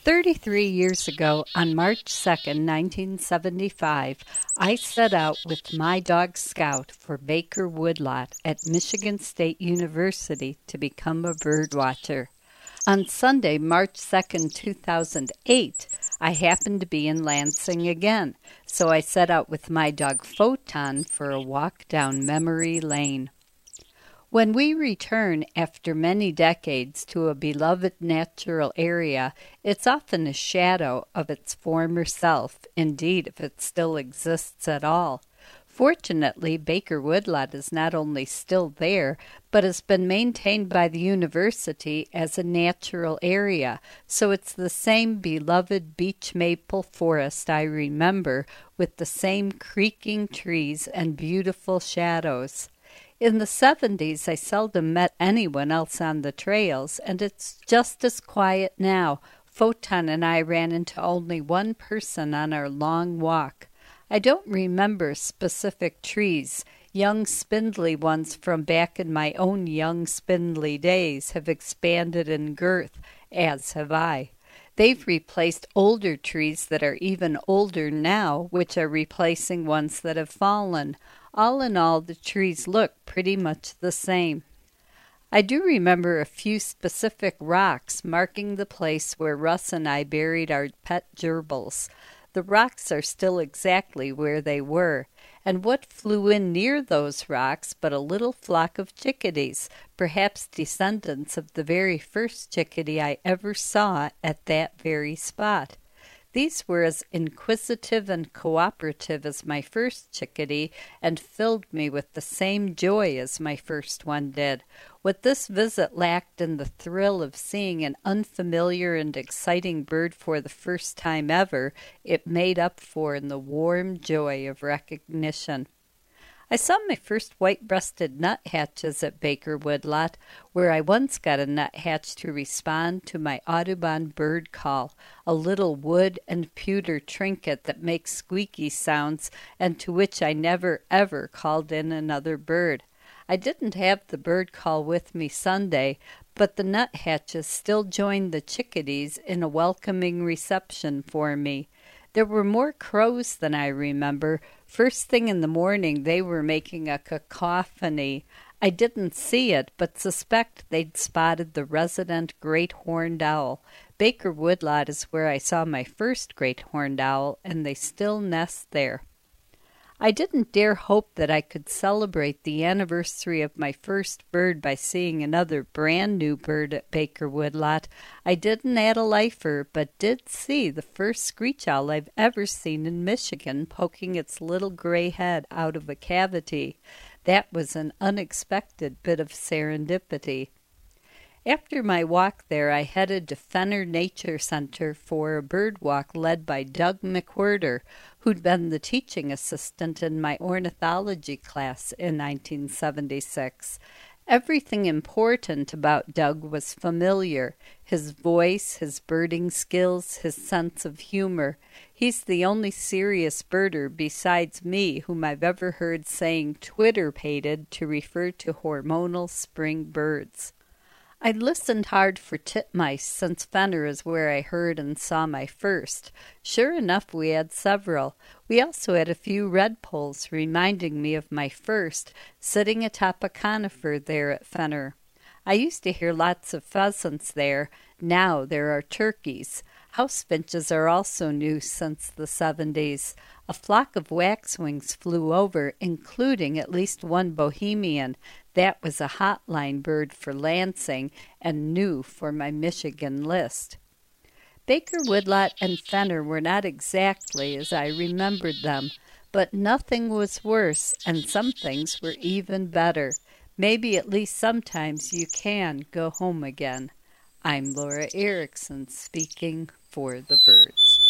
33 years ago, on March 2nd, 1975, I set out with my dog Scout for Baker Woodlot at Michigan State University to become a birdwatcher. On Sunday, March 2nd, 2008, I happened to be in Lansing again, so I set out with my dog Photon for a walk down memory lane. When we return after many decades to a beloved natural area, it's often a shadow of its former self, indeed, if it still exists at all. Fortunately, Baker Woodlot is not only still there, but has been maintained by the university as a natural area, so it's the same beloved beech maple forest I remember, with the same creaking trees and beautiful shadows. In the 70s, I seldom met anyone else on the trails, and it's just as quiet now. Photon and I ran into only one person on our long walk. I don't remember specific trees. Young spindly ones from back in my own young spindly days have expanded in girth, as have I. They've replaced older trees that are even older now, which are replacing ones that have fallen. All in all, the trees look pretty much the same. I do remember a few specific rocks marking the place where Russ and I buried our pet gerbils. The rocks are still exactly where they were, and what flew in near those rocks but a little flock of chickadees, perhaps descendants of the very first chickadee I ever saw at that very spot. These were as inquisitive and cooperative as my first chickadee, and filled me with the same joy as my first one did. What this visit lacked in the thrill of seeing an unfamiliar and exciting bird for the first time ever, it made up for in the warm joy of recognition. I saw my first white-breasted nuthatches at Baker Woodlot, where I once got a nuthatch to respond to my Audubon bird call, a little wood and pewter trinket that makes squeaky sounds and to which I never ever called in another bird. I didn't have the bird call with me Sunday, but the nuthatches still joined the chickadees in a welcoming reception for me. There were more crows than I remember. First thing in the morning they were making a cacophony. I didn't see it, but suspect they'd spotted the resident great horned owl. Baker Woodlot is where I saw my first great horned owl, and they still nest there. I didn't dare hope that I could celebrate the anniversary of my first bird by seeing another brand-new bird at Baker Woodlot. I didn't add a lifer, but did see the first screech owl I've ever seen in Michigan poking its little gray head out of a cavity. That was an unexpected bit of serendipity. After my walk there, I headed to Fenner Nature Center for a bird walk led by Doug McWhirter, who'd been the teaching assistant in my ornithology class in 1976. Everything important about Doug was familiar: his voice, his birding skills, his sense of humor. He's the only serious birder besides me whom I've ever heard saying twitter-pated to refer to hormonal spring birds. I listened hard for titmice, since Fenner is where I heard and saw my first. Sure enough, we had several. We also had a few redpolls, reminding me of my first, sitting atop a conifer there at Fenner. I used to hear lots of pheasants there. Now there are turkeys. House finches are also new since the 70s. A flock of waxwings flew over, including at least one bohemian. That was a hotline bird for Lansing and new for my Michigan list. Baker Woodlot and Fenner were not exactly as I remembered them, but nothing was worse, and some things were even better. Maybe at least sometimes you can go home again. I'm Laura Erickson, speaking for the birds.